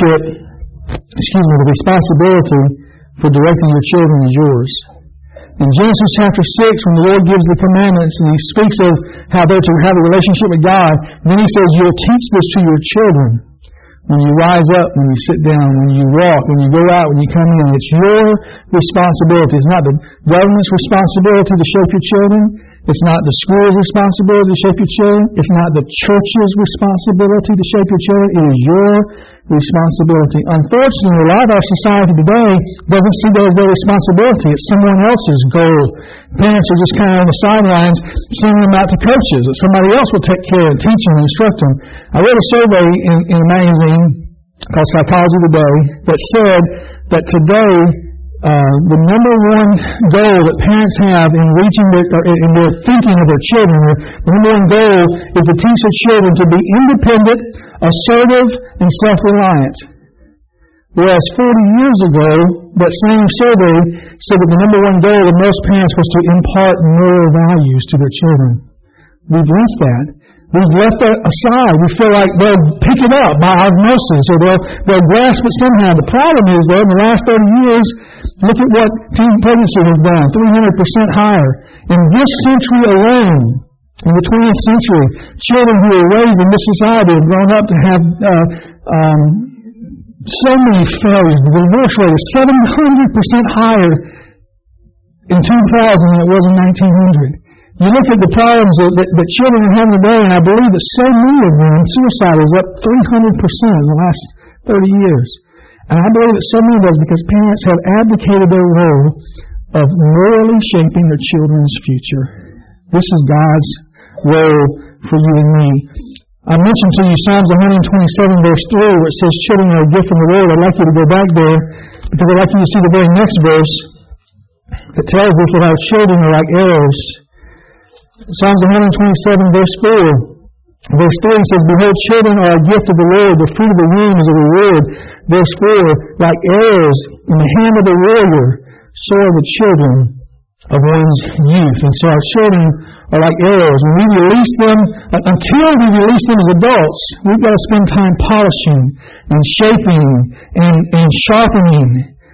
responsibility for directing your children is yours. In Genesis chapter 6, when the Lord gives the commandments and He speaks of how they're to have a relationship with God, then He says, you'll teach this to your children. When you rise up, when you sit down, when you walk, when you go out, when you come in, it's your responsibility. It's not the government's responsibility to shape your children. It's not the school's responsibility to shape your children. It's not the church's responsibility to shape your children. It is your responsibility. Unfortunately, a lot of our society today doesn't see that as their responsibility. It's someone else's goal. Parents are just kind of on the sidelines sending them out to coaches that somebody else will take care and teach them and instruct them. I read a survey in a magazine called Psychology Today that said that today the number one goal that parents have in reaching in their thinking of their children, the number one goal is to teach their children to be independent, assertive, and self-reliant. Whereas 40 years ago, that same survey said that the number one goal of most parents was to impart moral values to their children. We've left that. We've left that aside. We feel like they'll pick it up by osmosis or they'll grasp it somehow. The problem is, though, in the last 30 years, look at what teen pregnancy has done, 300% higher. In this century alone, in the 20th century, children who were raised in this society have grown up to have so many failures. The divorce rate is 700% higher in 2000 than it was in 1900. You look at the problems that children are having today, and I believe that so many of them, suicide is up 300% in the last 30 years. And I believe that so many of those because parents have abdicated their role of morally shaping their children's future. This is God's role for you and me. I mentioned to you Psalms 127 verse 3 where it says children are a gift from the Lord. I'd like you to go back there because I'd like you to see the very next verse that tells us that our children are like arrows. Psalms 127 verse 4. Verse 3 says, Behold, children are a gift of the Lord. The fruit of the womb is a reward. Verse 4, like arrows in the hand of the warrior, so are the children of one's youth. And so our children are like arrows. When we release them, until we release them as adults, we've got to spend time polishing and shaping and sharpening,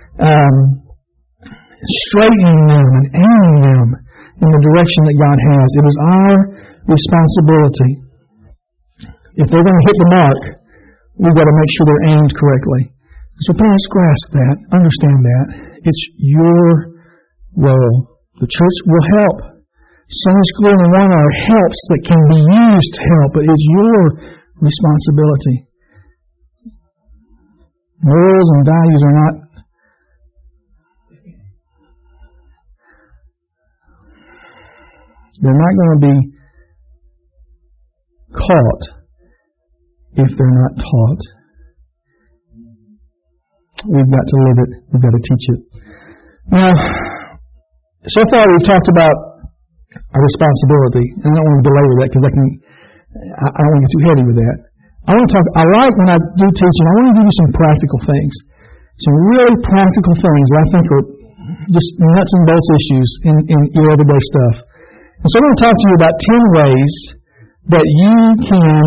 straightening them and aiming them in the direction that God has. It is our responsibility. If they're going to hit the mark, we've got to make sure they're aimed correctly. So parents, grasp that. Understand that. It's your role. The church will help. Sunday school and Awana are helps that can be used to help, but it's your responsibility. Morals and values are not they're not going to be caught if they're not taught. We've got to live it. We've got to teach it. Now, so far we've talked about our responsibility, and I don't want to belabor that because I don't want to get too heavy with that. I like when I do teaching, I want to give you some practical things. Some really practical things that I think are just nuts and bolts issues in your everyday stuff. And so I'm going to talk to you about 10 ways that you can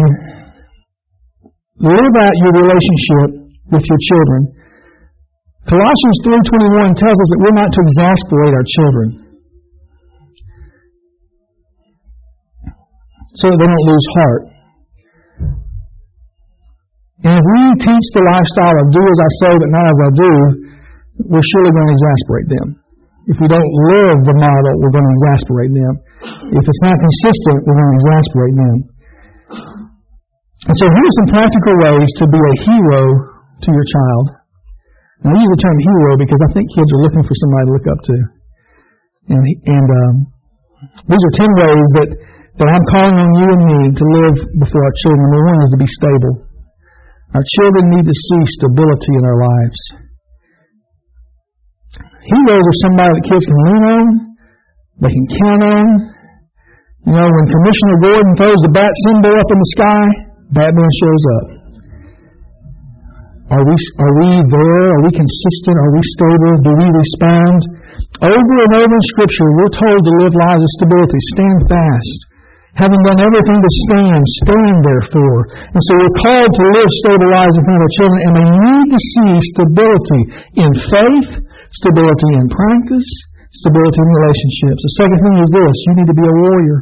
live out your relationship with your children. Colossians 3:21 tells us that we're not to exasperate our children so that they don't lose heart. And if we teach the lifestyle of do as I say but not as I do, we're surely going to exasperate them. If we don't live the model, we're going to exasperate them. If it's not consistent, we're going to exasperate them. And so here's some practical ways to be a hero to your child. And I use the term hero because I think kids are looking for somebody to look up to. And these are 10 ways that I'm calling on you and me to live before our children. Number one is to be stable. Our children need to see stability in their lives. Heroes are somebody that kids can lean on, they can count on. You know, when Commissioner Gordon throws the bat symbol up in the sky, Batman shows up. Are we there? Are we consistent? Are we stable? Do we respond? Over and over in Scripture, we're told to live lives of stability. Stand fast. Having done everything to stand therefore. And so we're called to live stable lives in front of our children, and they need to see stability in faith, stability in practice, stability in relationships. The second thing is this: you need to be a warrior.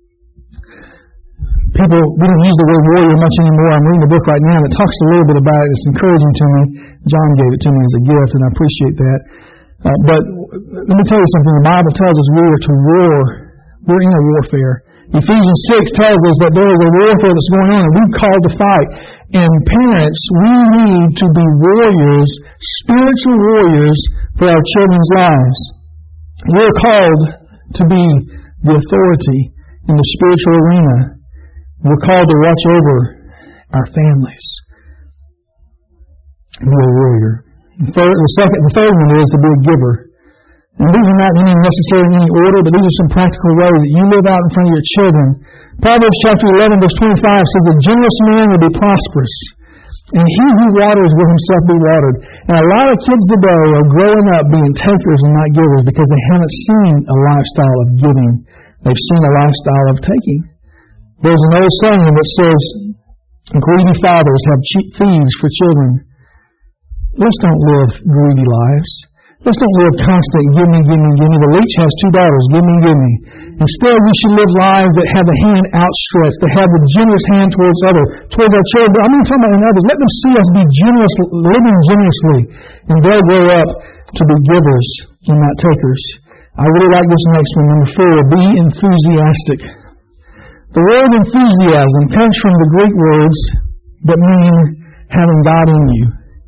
We don't use the word warrior much anymore. I'm reading a book right now that talks a little bit about it. It's encouraging to me. John gave it to me as a gift, and I appreciate that. But let me tell you something. The Bible tells us we are to war. We're in a warfare. Ephesians 6 tells us that there is a warfare that's going on, and we're called to fight. And parents, we need to be warriors, spiritual warriors for our children's lives. We're called to be the authority in the spiritual arena. We're called to watch over our families. Be a warrior. The third one is to be a giver. And these are not necessarily in any order, but these are some practical ways that you live out in front of your children. Proverbs chapter 11, verse 25 says, "A generous man will be prosperous, and he who waters will himself be watered." And a lot of kids today are growing up being takers and not givers because they haven't seen a lifestyle of giving. They've seen a lifestyle of taking. There's an old saying that says, "Greedy fathers have cheap thieves for children." Let's don't live greedy lives. Let's don't live constant, give me, give me, give me. The leech has 2 daughters, give me, give me. Instead, we should live lives that have a hand outstretched, that have a generous hand towards our children. I'm not talking about others. Let them see us be generous, living generously, and they'll grow up to be givers and not takers. I really like this next one, number 4, be enthusiastic. The word enthusiasm comes from the Greek words that mean having God in you.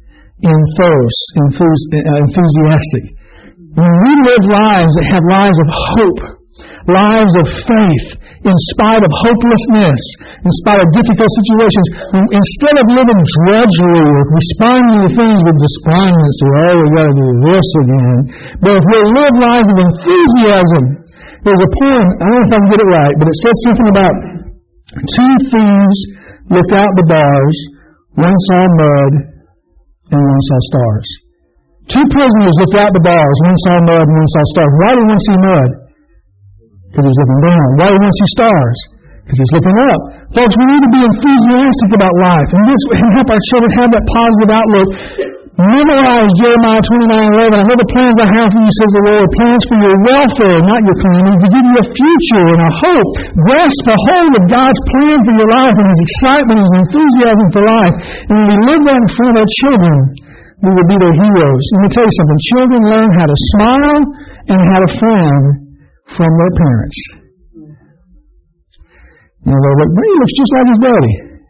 Enthusiastic. When we live lives that have lives of hope, lives of faith, in spite of hopelessness, in spite of difficult situations, instead of living drudgery or responding to things with despondency, "Oh, we got to do this again," but if we live lives of enthusiasm, there's a poem, I don't know if I can get it right, but it says something about 2 thieves looked out the bars, one saw mud, and one saw stars. 2 prisoners looked out the bars. One saw mud and one saw stars. Why did one see mud? Because he's looking down. Why did one see stars? Because he's looking up. Folks, we need to be enthusiastic about life and help our children have that positive outlook. Memorize Jeremiah 29:11. "I know the plans I have for you, says the Lord, plans for your welfare, not your calamity, to give you a future and a hope." Grasp a hold of God's plan for your life and His excitement, His enthusiasm for life. And when we live that in front of our children, we will be their heroes. Let me tell you something. Children learn how to smile and how to frown from their parents. You know, they're like, "He looks just like his daddy."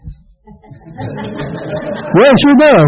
Well, it sure does.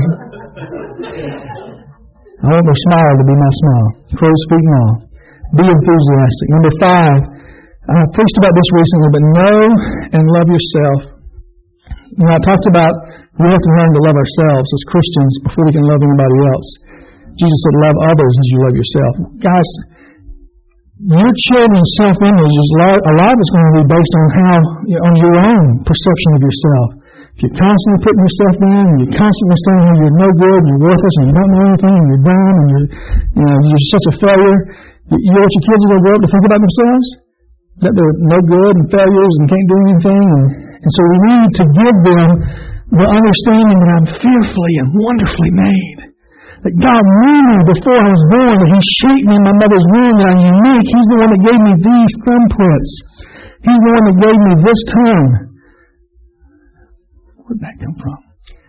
I want their smile to be my smile. Crow's feet and all. Be enthusiastic. Number 5, I preached about this recently, but know and love yourself. You know, I talked about we have to learn to love ourselves as Christians before we can love anybody else. Jesus said, "Love others as you love yourself." Guys, your children's self-image is a lot of it's going to be based on your own perception of yourself. If you're constantly putting yourself down, and you're constantly saying you're no good, and you're worthless, and you don't know anything, and you're dumb, and you're such a failure, you know what your kids are going to grow up to think about themselves? That they're no good and failures and can't do anything. And so we need to give them the understanding that I'm fearfully and wonderfully made. That God knew me before I was born, that He shaped me in my mother's womb, that I'm unique. He's the one that gave me these thumbprints. He's the one that gave me this tongue. Where'd that come from?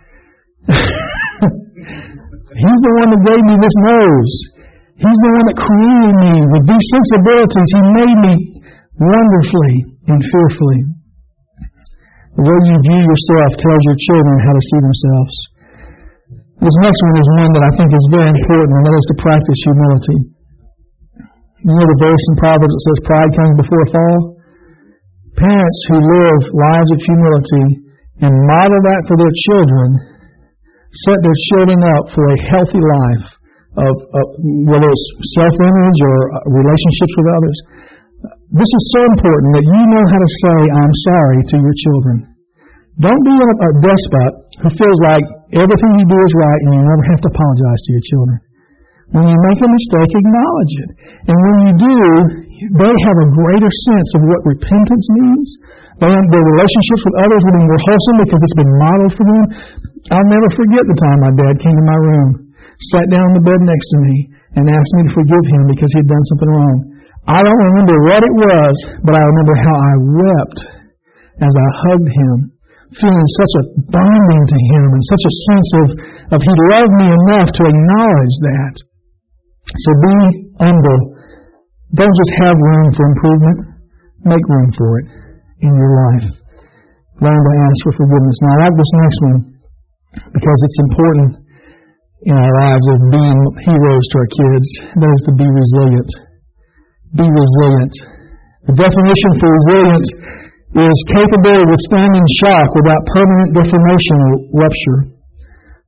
He's the one that gave me this nose. He's the one that created me with these sensibilities. He made me wonderfully and fearfully. The way you view yourself tells your children how to see themselves. This next one is one that I think is very important, and that is to practice humility. You know the verse in Proverbs that says pride comes before a fall? Parents who live lives of humility and model that for their children set their children up for a healthy life of whether it's self-image or relationships with others. This is so important that you know how to say, "I'm sorry" to your children. Don't be a despot who feels like everything you do is right and you never have to apologize to your children. When you make a mistake, acknowledge it. And when you do, they have a greater sense of what repentance means. Their relationships with others will be more wholesome because it's been modeled for them. I'll never forget the time my dad came to my room, sat down on the bed next to me, and asked me to forgive him because he had done something wrong. I don't remember what it was, but I remember how I wept as I hugged him, feeling such a bonding to him and such a sense of he loved me enough to acknowledge that. So be humble. Don't just have room for improvement. Make room for it in your life. Learn to ask for forgiveness. Now, I like this next one because it's important in our lives of being heroes to our kids. That is to be resilient. Be resilient. The definition for resilience is capable of withstanding shock without permanent deformation or rupture.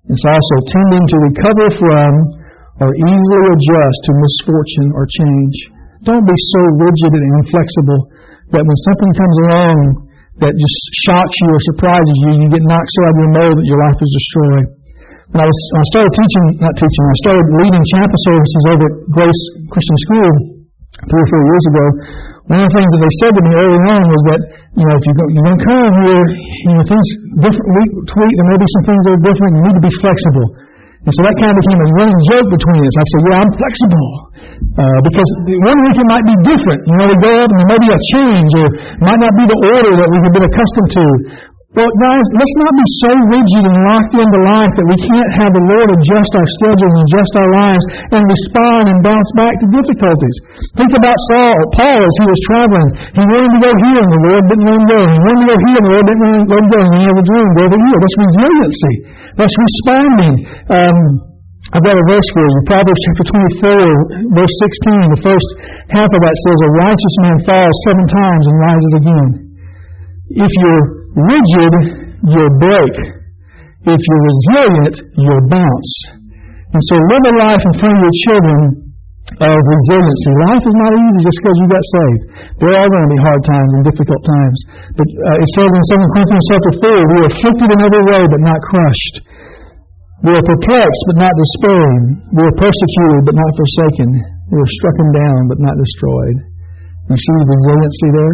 It's also tending to recover from or easily adjust to misfortune or change. Don't be so rigid and inflexible that when something comes along that just shocks you or surprises you, you get knocked so out of your mold that your life is destroyed. When I started I started leading chapel services over at Grace Christian School 3 or 4 years ago. One of the things that they said to me early on was that, if you're going to come here, things different week to week, there may be some things that are different. You need to be flexible. And so that kind of became a running joke between us. I'd say, I'm flexible. Because one week it might be different. We go up and there may be a change, or it might not be the order that we've been accustomed to. Well, guys, let's not be so rigid and locked into life that we can't have the Lord adjust our schedules and adjust our lives and respond and bounce back to difficulties. Think about Paul as he was traveling. He wanted to go here and the Lord didn't let him go. He wanted to go here and the Lord didn't let him go. And he had a dream, go over here. That's resiliency. That's responding. I've got a verse for you. Proverbs chapter 24, verse 16. The first half of that says, a righteous man falls 7 times and rises again. If you're rigid, you'll break. If you're resilient, you'll bounce. And so live a life in front of your children of resiliency. Life is not easy just because you got saved. There are going to be hard times and difficult times. But it says in 2 Corinthians chapter 4, we are afflicted in every way but not crushed. We are perplexed but not despairing. We are persecuted but not forsaken. We are stricken down but not destroyed. You see the resiliency there?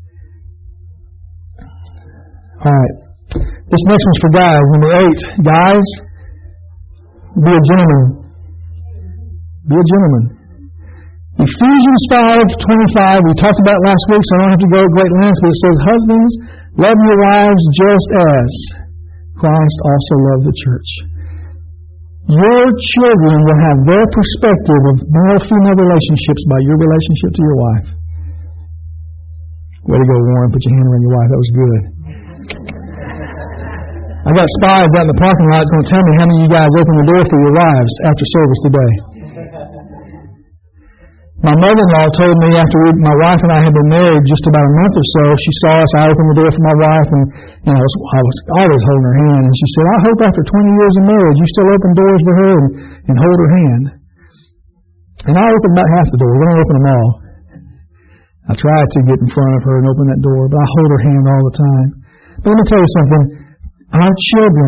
Alright. This next one's for guys. Number 8. Guys, be a gentleman. Be a gentleman. Ephesians 5:25, we talked about last week, so I don't have to go at great lengths, but it says, husbands, love your wives just as Christ also loved the church. Your children will have their perspective of male-female relationships by your relationship to your wife. Way to go, Warren. Put your hand around your wife. That was good. I got spies out in the parking lot going to tell me how many of you guys opened the door for your wives after service today. My mother-in-law told me after my wife and I had been married just about a month or so, she saw us, I opened the door for my wife, and I was always holding her hand. And she said, I hope after 20 years of marriage you still open doors for her and hold her hand. And I opened about half the doors. I don't open them all. I tried to get in front of her and open that door, but I hold her hand all the time. But let me tell you something. Our children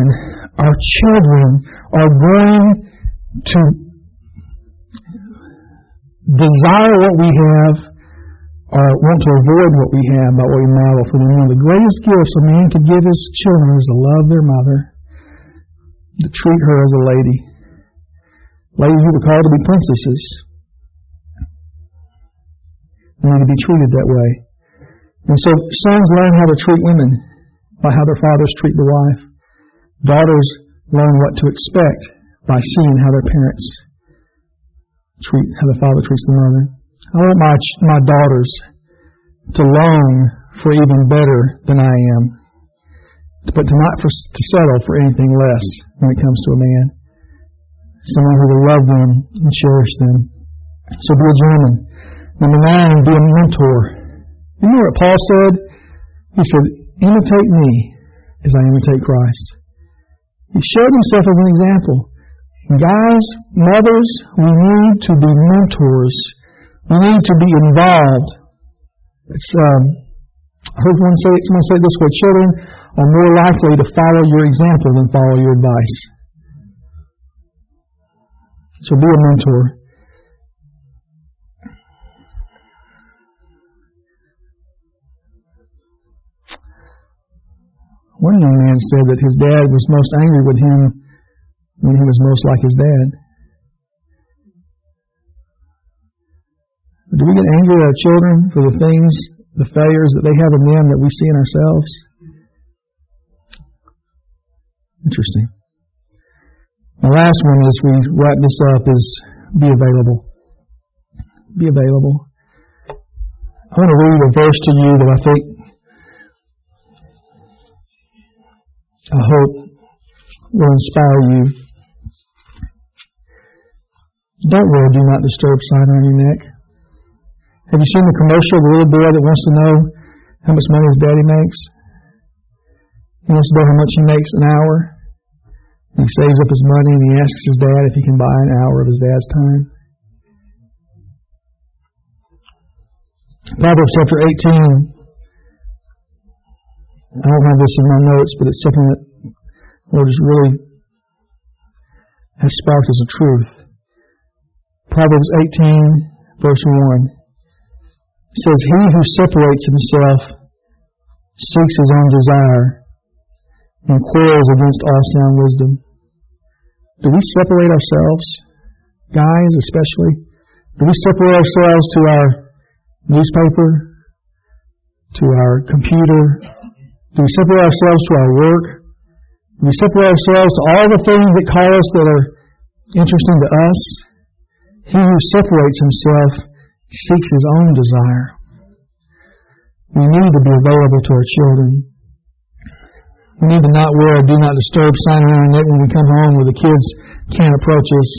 are going to desire what we have or want to avoid what we have by what we model for them. One of the greatest gifts a man can give his children is to love their mother, to treat her as a lady. Ladies who were called to be princesses. They need to be treated that way. And so sons learn how to treat women by how their fathers treat the wife. Daughters learn what to expect by seeing how their parents treat, how the father treats the mother. I want my daughters to long for even better than I am, but to settle for anything less when it comes to a man. Someone who will love them and cherish them. So be a gentleman. Number 9, be a mentor. You know what Paul said? He said, imitate me as I imitate Christ. He showed himself as an example. Guys, mothers, we need to be mentors. We need to be involved. I heard someone say it this way, children are more likely to follow your example than follow your advice. So be a mentor. One young man said that his dad was most angry with him when he was most like his dad. Do we get angry at our children for the things, the failures that they have in them that we see in ourselves? Interesting. The last one as we wrap this up is be available. Be available. I want to read a verse to you that I hope will inspire you. Don't wear a Do Not Disturb sign on your neck. Have you seen the commercial of the little boy that wants to know how much money his daddy makes? He wants to know how much he makes an hour. He saves up his money and he asks his dad if he can buy an hour of his dad's time. Proverbs chapter 18. I don't have this in my notes, but it's something that the Lord has really has sparked as a truth. Proverbs 18, verse 1. It says, "He who separates himself seeks his own desire and quarrels against all sound wisdom." Do we separate ourselves, guys especially? Do we separate ourselves to our newspaper, to our computer? Do we separate ourselves to our work? Do we separate ourselves to all the things that call us that are interesting to us? He who separates himself seeks his own desire. We need to be available to our children. We need to not wear a do not disturb sign around our neck when we come home where the kids can't approach us.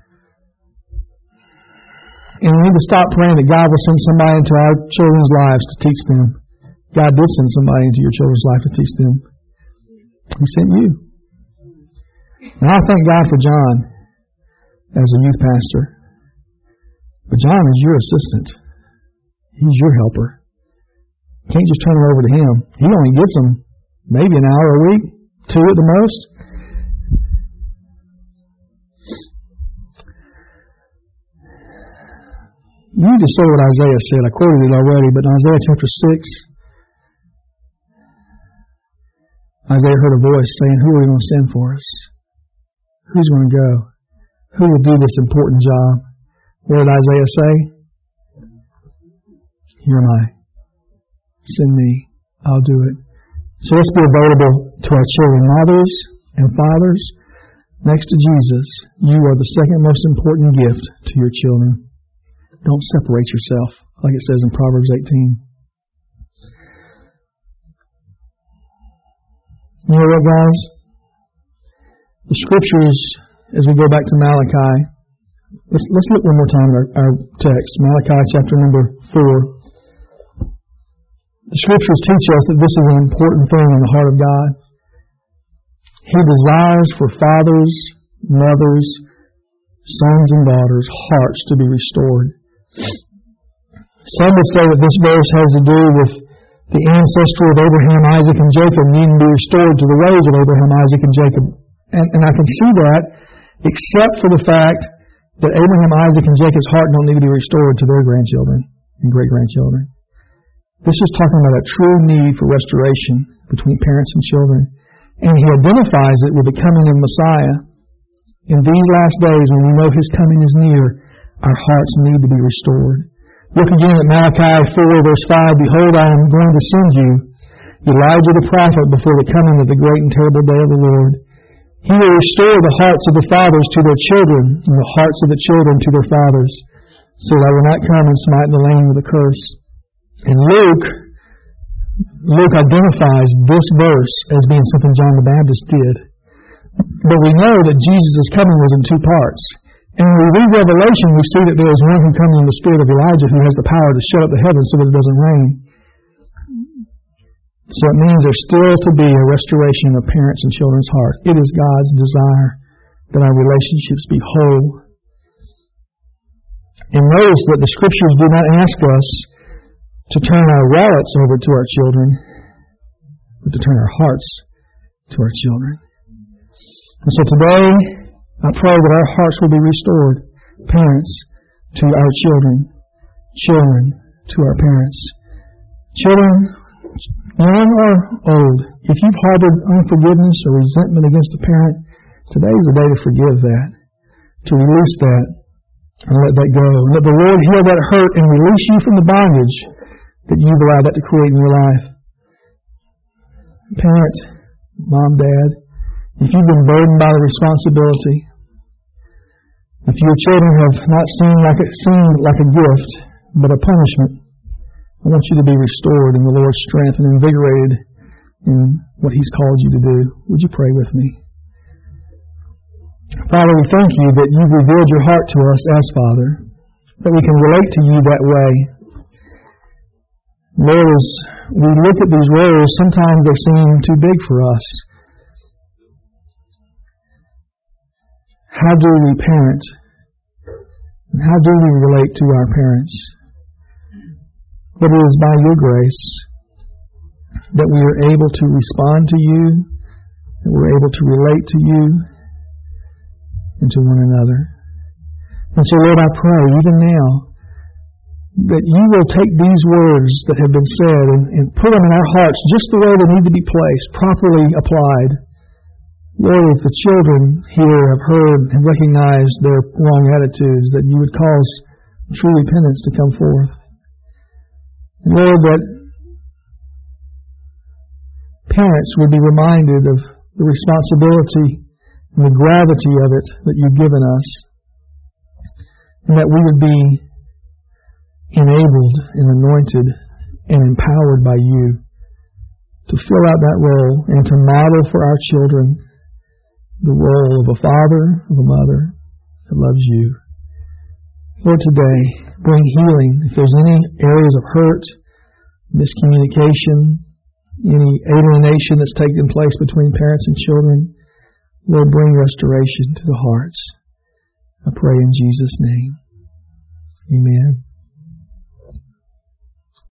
And we need to stop praying that God will send somebody into our children's lives to teach them. God did send somebody into your children's life to teach them. He sent you. And I thank God for John as a youth pastor. But John is your assistant. He's your helper. You can't just turn it over to him. He only gets them maybe an hour a week, 2 at the most. You need to say what Isaiah said. I quoted it already, but in Isaiah chapter 6, Isaiah heard a voice saying, "Who are we going to send for us? Who's going to go? Who will do this important job?" What did Isaiah say? "Here am I. Send me. I'll do it." So let's be available to our children. Mothers and fathers, next to Jesus, you are the second most important gift to your children. Don't separate yourself, like it says in Proverbs 18. You know what, guys? The Scriptures, as we go back to Malachi, let's look one more time at our text. Malachi chapter number 4. The Scriptures teach us that this is an important thing in the heart of God. He desires for fathers, mothers, sons and daughters' hearts to be restored. Some would say that this verse has to do with the ancestry of Abraham, Isaac, and Jacob needing to be restored to the ways of Abraham, Isaac, and Jacob. And I can see that, except for the fact that Abraham, Isaac, and Jacob's heart don't need to be restored to their grandchildren and great-grandchildren. This is talking about a true need for restoration between parents and children. And he identifies it with the coming of Messiah. In these last days, when we know his coming is near, our hearts need to be restored. Look again at Malachi 4, verse 5. "Behold, I am going to send you Elijah the prophet before the coming of the great and terrible day of the Lord. He will restore the hearts of the fathers to their children, and the hearts of the children to their fathers, so that I will not come and smite the land with a curse." And Luke identifies this verse as being something John the Baptist did. But we know that Jesus' coming was in 2 parts. And when we read Revelation, we see that there is one who comes in the spirit of Elijah who has the power to shut up the heavens so that it doesn't rain. So it means there's still to be a restoration of parents' and children's hearts. It is God's desire that our relationships be whole. And notice that the Scriptures do not ask us to turn our wallets over to our children, but to turn our hearts to our children. And so today, I pray that our hearts will be restored, parents to our children, children to our parents. Children, young or old, if you've harbored unforgiveness or resentment against a parent, today is the day to forgive that, to release that, and let that go. And let the Lord heal that hurt and release you from the bondage that you've allowed that to create in your life. Parent, mom, dad, if you've been burdened by the responsibility, if your children have not seemed like a gift, but a punishment, I want you to be restored in the Lord's strength and invigorated in what He's called you to do. Would you pray with me? Father, we thank you that you've revealed your heart to us as Father, that we can relate to you that way. Lord, as we look at these roles, sometimes they seem too big for us. how do we parent? And how do we relate to our parents? But it is by your grace that we are able to respond to you, that we're able to relate to you and to one another. And so, Lord, I pray even now that you will take these words that have been said and put them in our hearts just the way they need to be placed, properly applied. Lord, if the children here have heard and recognized their wrong attitudes, that you would cause true repentance to come forth. And Lord, that parents would be reminded of the responsibility and the gravity of it that you've given us, and that we would be enabled and anointed and empowered by you to fill out that role and to model for our children the role of a father, of a mother that loves you. Lord, today, bring healing. If there's any areas of hurt, miscommunication, any alienation that's taken place between parents and children, Lord, bring restoration to the hearts. I pray in Jesus' name. Amen.